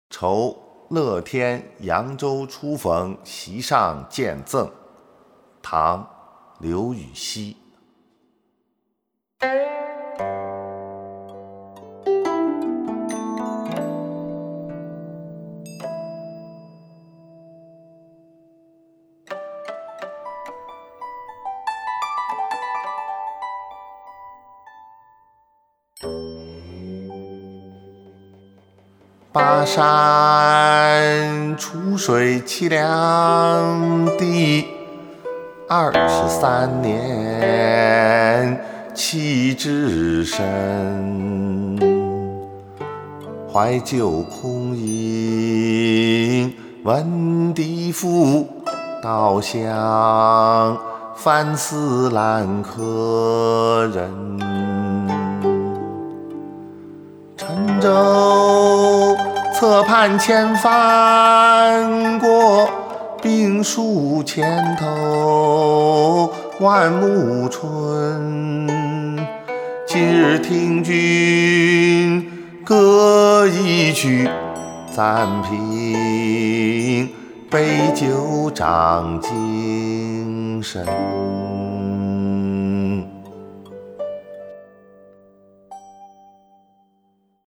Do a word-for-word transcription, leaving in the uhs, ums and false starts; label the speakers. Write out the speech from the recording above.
Speaker 1: 酬乐天扬州初逢席上见赠，唐·刘禹锡。巴山楚水凄凉地，二十三年弃之身。怀旧空吟闻笛赋，倒想反思兰柯人。乘舟侧畔千帆过，病树前头万木春。今日听君歌一曲，暂凭杯酒长精神。